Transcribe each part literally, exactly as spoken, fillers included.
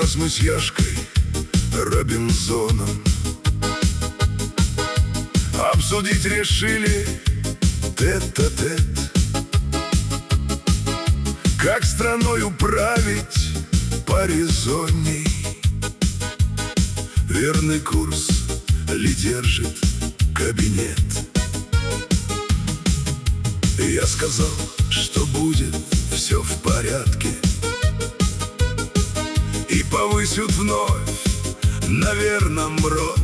раз мы с Яшкой Робинзоном обсудить решили тет-а-тет, как страной управить порезонней. Верный курс ли держит кабинет? Я сказал, что будет все в порядке, и повысят вновь, наверно, МРОТ.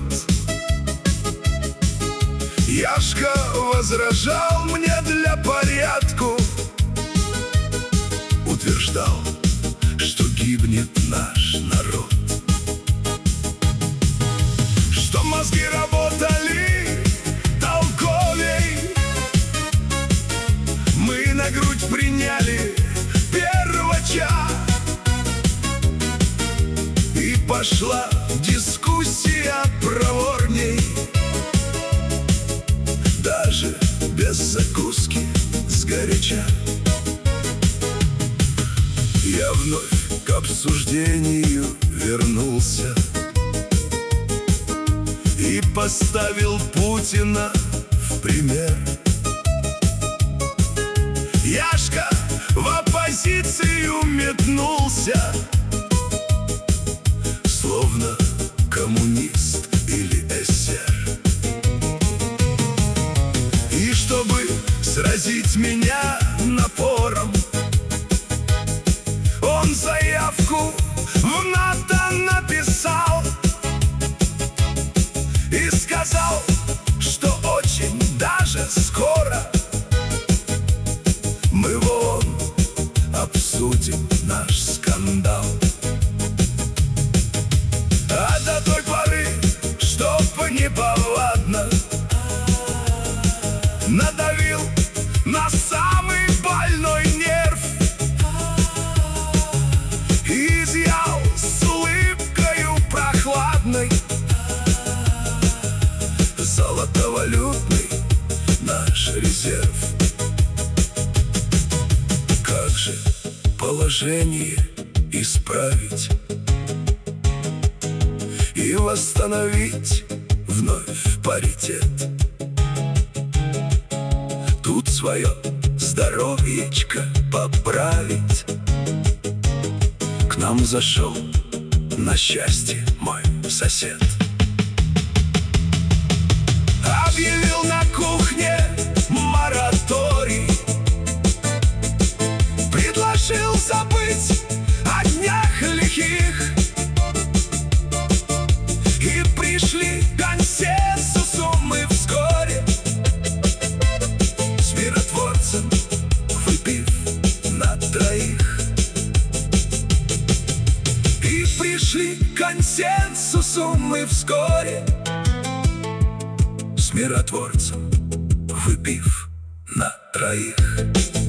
Яшка возражал мне для порядку, утверждал, что гибнет наш народ, что мозги работали толковей. Мы на грудь приняли первача, и пошла дискуссия проворней, даже без закуски сгоряча. Я вновь к обсуждению вернулся и поставил Путина в пример. Яшка в оппозицию метнулся, словно коммунист или эсер. И чтобы сразить меня напором, он заявку в НАТО написал и сказал, что очень даже скоро мы вон обсудим наш скандал. А до той поры, чтоб неповадно, надавил на самый больной нерв, изъял с улыбкою прохладной золотовалютный наш резерв. Как же положение исправить и восстановить вновь паритет? Тут свое здоровьечко поправить. К нам зашел на счастье мой сосед, объявил на кухне мораторий, предложил забыть о днях лихих, и пришли к консенсусу мы вскоре с миротворцем, выпив на троих. И пришли к консенсусу мы вскоре с миротворцем, выпив на троих.